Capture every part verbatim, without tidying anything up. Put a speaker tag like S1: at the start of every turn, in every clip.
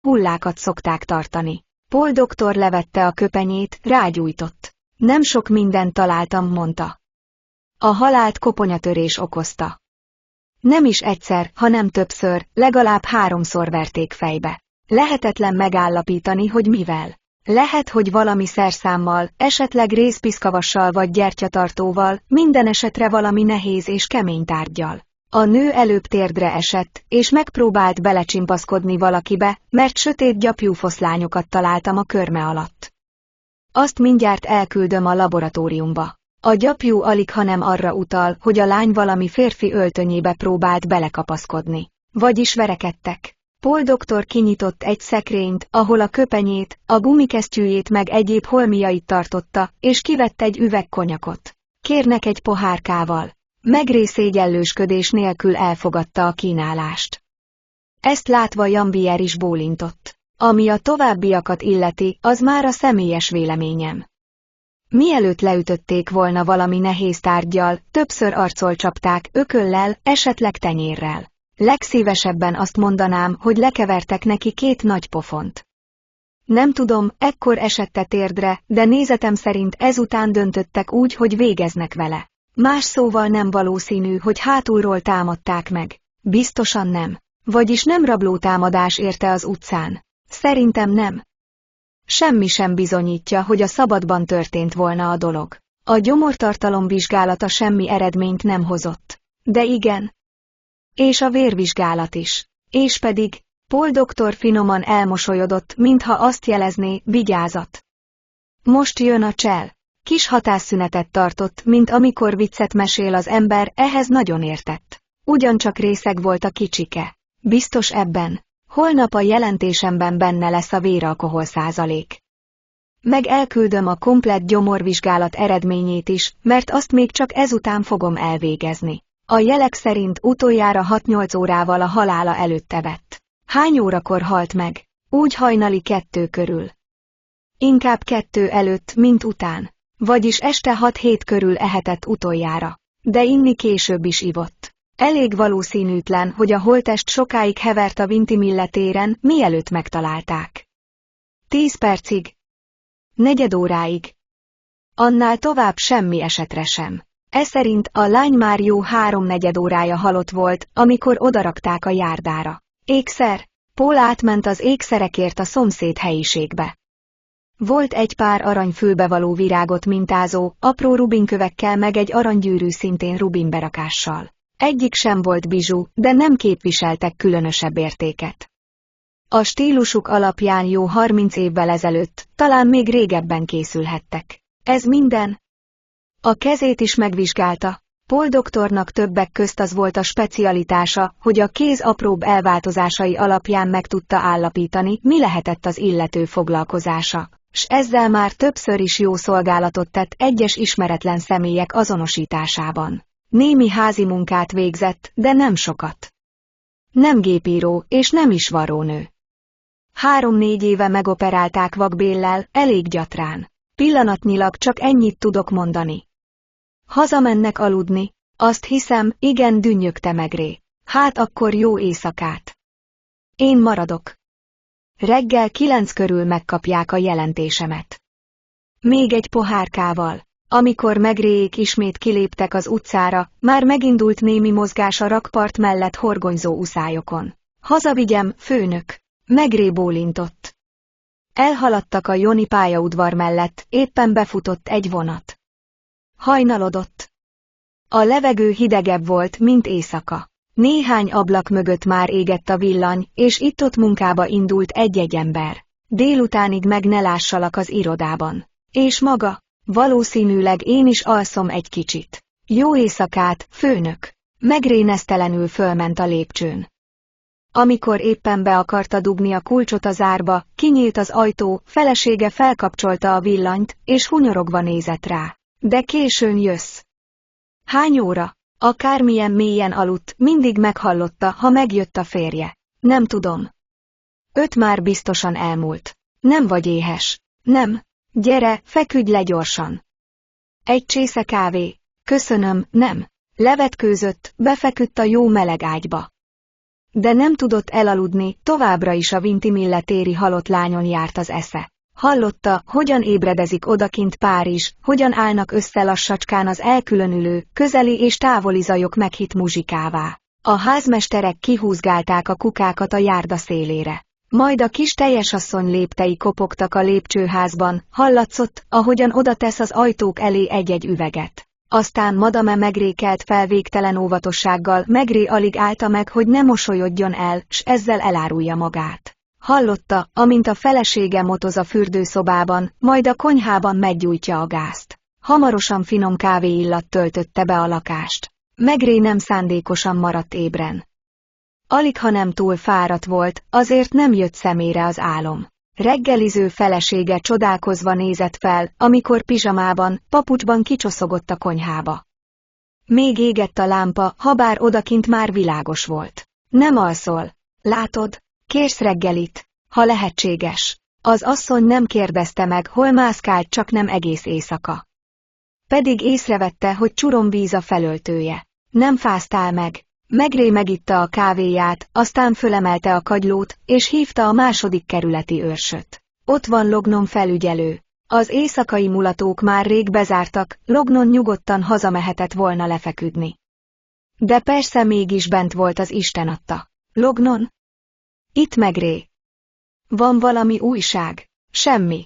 S1: hullákat szokták tartani. Paul doktor levette a köpenyét, rágyújtott. Nem sok mindent találtam, mondta. A halált koponyatörés okozta. Nem is egyszer, hanem többször, legalább háromszor verték fejbe. Lehetetlen megállapítani, hogy mivel. Lehet, hogy valami szerszámmal, esetleg rézpiszkavassal vagy gyertyatartóval, minden esetre valami nehéz és kemény tárggyal. A nő előbb térdre esett, és megpróbált belecsimpaszkodni valakibe, mert sötét gyapjú foszlányokat találtam a körme alatt. Azt mindjárt elküldöm a laboratóriumba. A gyapjú alighanem arra utal, hogy a lány valami férfi öltönyébe próbált belekapaszkodni. Vagyis verekedtek. Paul doktor kinyitott egy szekrényt, ahol a köpenyét, a gumikesztyűjét meg egyéb holmiait tartotta, és kivett egy üveg konyakot. Kérnek egy pohárkával. Megré szégyellősködés nélkül elfogadta a kínálást. Ezt látva Jambier is bólintott. Ami a továbbiakat illeti, az már a személyes véleményem. Mielőtt leütötték volna valami nehéz tárggyal, többször arcol csapták, ököllel, esetleg tenyérrel. Legszívesebben azt mondanám, hogy lekevertek neki két nagy pofont. Nem tudom, ekkor esette térdre, de nézetem szerint ezután döntöttek úgy, hogy végeznek vele. Más szóval nem valószínű, hogy hátulról támadták meg. Biztosan nem. Vagyis nem rablótámadás érte az utcán. Szerintem nem. Semmi sem bizonyítja, hogy a szabadban történt volna a dolog. A gyomortartalom vizsgálata semmi eredményt nem hozott. De igen. És a vérvizsgálat is. És pedig, Paul doktor finoman elmosolyodott, mintha azt jelezné, vigyázat. Most jön a csel. Kis hatásszünetet tartott, mint amikor viccet mesél az ember, ehhez nagyon értett. Ugyancsak részeg volt a kicsike. Biztos ebben. Holnap a jelentésemben benne lesz a véralkohol százalék. Meg elküldöm a komplett gyomorvizsgálat eredményét is, mert azt még csak ezután fogom elvégezni. A jelek szerint utoljára hat-nyolc órával a halála előtt evett. Hány órakor halt meg? Úgy hajnali kettő körül. Inkább kettő előtt, mint után. Vagyis este hat-hét körül ehetett utoljára. De inni később is ivott. Elég valószínűtlen, hogy a holttest sokáig hevert a Vintimille téren, mielőtt megtalálták. Tíz percig. Negyed óráig. Annál tovább semmi esetre sem. E szerint a lány már jó háromnegyed órája halott volt, amikor odarakták a járdára. Ékszer. Paul átment az ékszerekért a szomszéd helyiségbe. Volt egy pár aranyfülbevaló virágot mintázó, apró rubinkövekkel meg egy aranygyűrű szintén rubinberakással. Egyik sem volt bizsú, de nem képviseltek különösebb értéket. A stílusuk alapján jó harminc évvel ezelőtt, talán még régebben készülhettek. Ez minden? A kezét is megvizsgálta. Paul doktornak többek közt az volt a specialitása, hogy a kéz apróbb elváltozásai alapján meg tudta állapítani, mi lehetett az illető foglalkozása, s ezzel már többször is jó szolgálatot tett egyes ismeretlen személyek azonosításában. Némi házi munkát végzett, de nem sokat. Nem gépíró, és nem is varrónő. Három-négy éve megoperálták vakbéllel, elég gyatrán. Pillanatnyilag csak ennyit tudok mondani. Hazamennek aludni, azt hiszem, igen, dünnyögte Megré. Hát akkor jó éjszakát. Én maradok. Reggel kilenc körül megkapják a jelentésemet. Még egy pohárkával. Amikor Megréék ismét kiléptek az utcára, már megindult némi mozgás a rakpart mellett horgonyzó uszályokon. Hazavigyem, főnök. Megré bólintott. Elhaladtak a Joni pályaudvar mellett, éppen befutott egy vonat. Hajnalodott. A levegő hidegebb volt, mint éjszaka. Néhány ablak mögött már égett a villany, és itt-ott munkába indult egy-egy ember. Délutánig meg ne lássalak az irodában. És maga? Valószínűleg én is alszom egy kicsit. Jó éjszakát, főnök! Megré nesztelenül fölment a lépcsőn. Amikor éppen be akarta dugni a kulcsot a zárba, kinyílt az ajtó, felesége felkapcsolta a villanyt, és hunyorogva nézett rá. De későn jössz. Hány óra? Akármilyen mélyen aludt, mindig meghallotta, ha megjött a férje. Nem tudom. Öt már biztosan elmúlt. Nem vagy éhes. Nem. Gyere, feküdj le gyorsan. Egy csésze kávé. Köszönöm, nem. Levetkőzött, befeküdt a jó meleg ágyba. De nem tudott elaludni, továbbra is a Vintimille téri halott lányon járt az esze. Hallotta, hogyan ébredezik odakint Párizs, hogyan állnak össze lassacskán az elkülönülő, közeli és távoli zajok meghitt muzsikává. A házmesterek kihúzgálták a kukákat a járda szélére. Majd a kis teljesasszony léptei kopogtak a lépcsőházban, hallatszott, ahogyan odatesz az ajtók elé egy-egy üveget. Aztán Madame Maigret kelt fel végtelen óvatossággal, Maigret alig állta meg, hogy ne mosolyodjon el, s ezzel elárulja magát. Hallotta, amint a felesége motoz a fürdőszobában, majd a konyhában meggyújtja a gázt. Hamarosan finom kávéillat töltötte be a lakást. Maigret nem szándékosan maradt ébren. Aligha nem túl fáradt volt, azért nem jött szemére az álom. Reggeliző felesége csodálkozva nézett fel, amikor pizsamában, papucsban kicsoszogott a konyhába. Még égett a lámpa, habár odakint már világos volt. Nem alszol? Látod? Kérsz reggelit? Ha lehetséges. Az asszony nem kérdezte meg, hol mászkált, csak nem egész éjszaka. Pedig észrevette, hogy csuromvíz a felöltője. Nem fáztál meg. Maigret megitta a kávéját, aztán fölemelte a kagylót, és hívta a második kerületi őrsöt. Ott van Lognon felügyelő. Az éjszakai mulatók már rég bezártak, Lognon nyugodtan hazamehetett volna lefeküdni. De persze mégis bent volt az Isten adta. Lognon? Itt Maigret. Van valami újság? Semmi.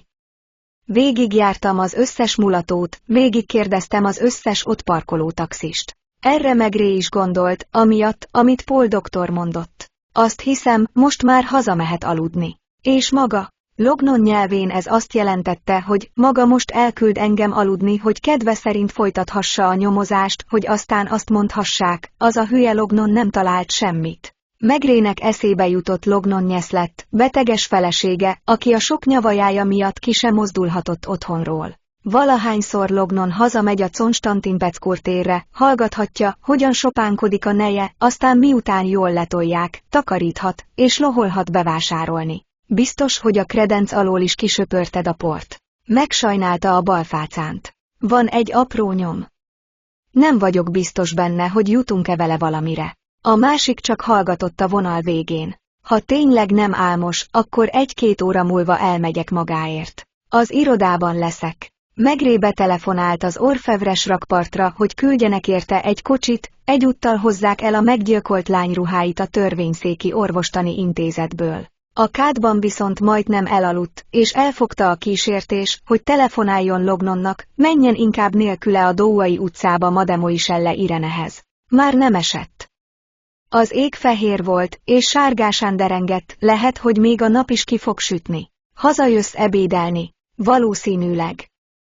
S1: Végigjártam az összes mulatót, végigkérdeztem az összes ott parkoló taxist. Erre Maigret is gondolt, amiatt, amit Paul doktor mondott. Azt hiszem, most már hazamehet aludni. És maga? Lognon nyelvén ez azt jelentette, hogy maga most elküld engem aludni, hogy kedve szerint folytathassa a nyomozást, hogy aztán azt mondhassák, az a hülye Lognon nem talált semmit. Maigretnek eszébe jutott Lognon nyeszlett, beteges felesége, aki a sok nyavajája miatt ki sem mozdulhatott otthonról. Valahányszor Lognon hazamegy a Constantin-Peczkur térre, hallgathatja, hogyan sopánkodik a neje, aztán miután jól letolják, takaríthat, és loholhat bevásárolni. Biztos, hogy a kredenc alól is kisöpörted a port. Megsajnálta a balfácánt. Van egy apró nyom. Nem vagyok biztos benne, hogy jutunk-e vele valamire. A másik csak hallgatott a vonal végén. Ha tényleg nem álmos, akkor egy-két óra múlva elmegyek magáért. Az irodában leszek. Maigret betelefonált az Orfevres rakpartra, hogy küldjenek érte egy kocsit, egyúttal hozzák el a meggyilkolt lány ruháit a törvényszéki orvostani intézetből. A kádban viszont majdnem elaludt, és elfogta a kísértés, hogy telefonáljon Lognonnak, menjen inkább nélküle a Douai utcába Mademoiselle Irenehez. Már nem esett. Az ég fehér volt, és sárgásán derengett, lehet, hogy még a nap is ki fog sütni. Hazajössz ebédelni? Valószínűleg.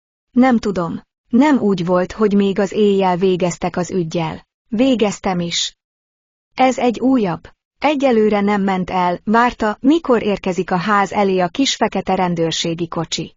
S1: Nem tudom. Nem úgy volt, hogy még az éjjel végeztek az üggyel. Végeztem is. Ez egy újabb. Egyelőre nem ment el, várta, mikor érkezik a ház elé a kis fekete rendőrségi kocsi.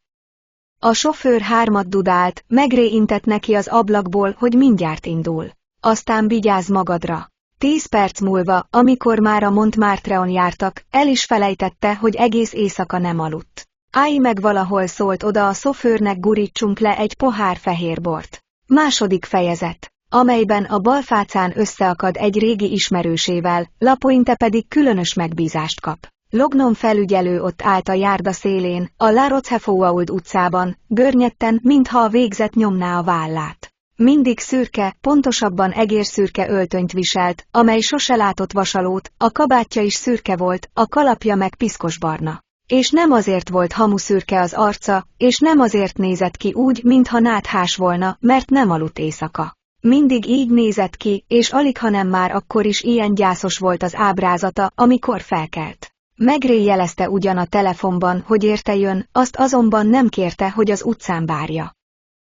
S1: A sofőr hármat dudált, Maigret intett neki az ablakból, hogy mindjárt indul. Aztán vigyázz magadra. Tíz perc múlva, amikor már a Montmartre-on jártak, el is felejtette, hogy egész éjszaka nem aludt. Állj meg, valahol szólt oda a szofőrnek, gurítsunk le egy pohár fehér bort. Második fejezet, amelyben a balfácán összeakad egy régi ismerősével, Lapointe pedig különös megbízást kap. Lognon felügyelő ott állt a járda szélén, a La Rochefoucauld utcában, görnyetten, mintha a végzet nyomná a vállát. Mindig szürke, pontosabban egérszürke öltönyt viselt, amely sose látott vasalót, a kabátja is szürke volt, a kalapja meg piszkosbarna. És nem azért volt hamuszürke az arca, és nem azért nézett ki úgy, mintha náthás volna, mert nem aludt éjszaka. Mindig így nézett ki, és alighanem már akkor is ilyen gyászos volt az ábrázata, amikor felkelt. Maigret jelezte ugyan a telefonban, hogy érte jön, azt azonban nem kérte, hogy az utcán várja.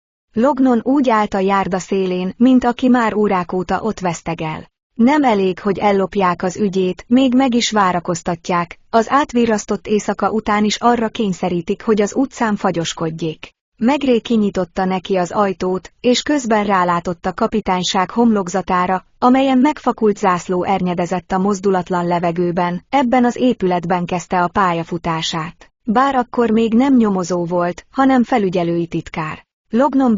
S1: Lognon úgy állt a járda szélén, mint aki már órák óta ott vesztegel. Nem elég, hogy ellopják az ügyét, még meg is várakoztatják, az átvirrasztott éjszaka után is arra kényszerítik, hogy az utcán fagyoskodjék. Maigret kinyitotta neki az ajtót, és közben rálátott a kapitányság homlokzatára, amelyen megfakult zászló ernyedezett a mozdulatlan levegőben, ebben az épületben kezdte a pályafutását. Bár akkor még nem nyomozó volt, hanem felügyelői titkár. Lognon